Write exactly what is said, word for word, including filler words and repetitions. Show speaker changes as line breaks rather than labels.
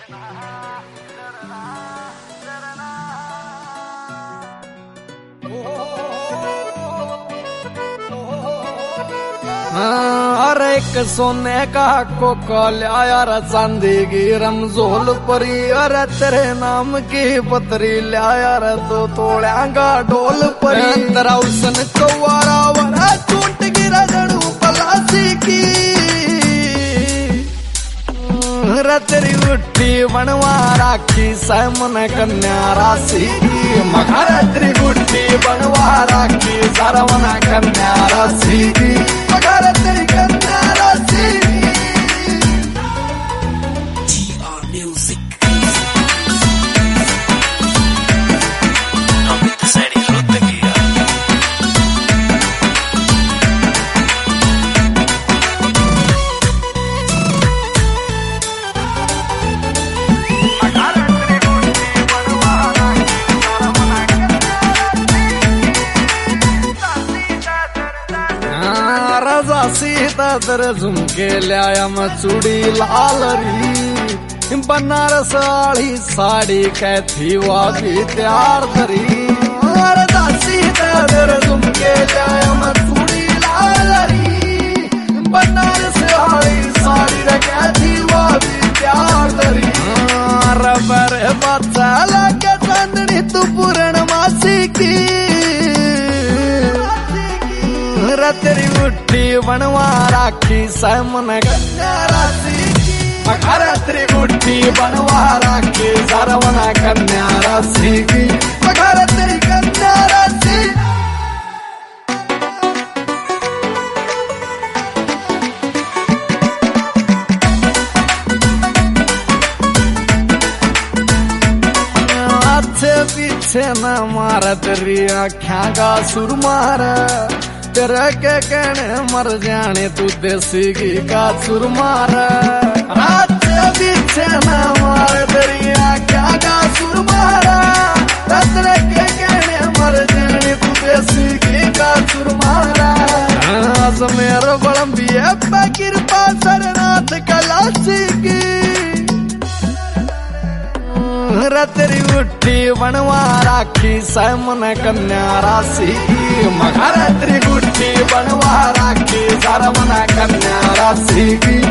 अरे एक सोने का कोका लाया रे चांदी की रमजोल परी, अरे तेरे नाम की पतरी लाया रे तो तोड़ांगा डोल परी। तेरा उसन कौवारा वरा चूट गिरा जड़ू पलासी की, रे तेरी गुट्टी बनवा राखी सैमन कन्या राशि की। मगर तेरी गुट्टी बनवा राखी सरवन कन्या राशि की, मगर तेरी कन्या राशि की। सीता तेरे झुमके लाया मैं चूड़ी लाल री, बनारस वाली साड़ी कैथी वो भी तैयार करी। सीता तेरे झुमके लाया मैं चूड़ी लाल री, बनारस वाली साड़ी कैथी वो भी तैयार करी। अरे बच्चा लगे चांदनी तू पूर्णमासी की, तेरी गुट्टी बनवा राखी सैमन कन्या राशि की। मगर तेरी गुट्टी बनवा राखी सरवन कन्या राशि की, मगर तेरी कन्या राशि। अच्छे पीछे न मार तेरी आख्या का सुर मार, तेरे के कहने मर जाने तू देसी घी का चुर मार। अच्छे पीछे न मार तेरी आख्या का सुर मारा, तेरे के कहने मर जाने तू देसी घी का चुर मारा। आज मेरे बड़म्बिया पे कृपा सरनाथ कलासी की, तेरी गुट्टी बनवा राखी सैमन कन्या राशि की। मगर तेरी गुट्टी बनवा राखी सरवन कन्या राशि की।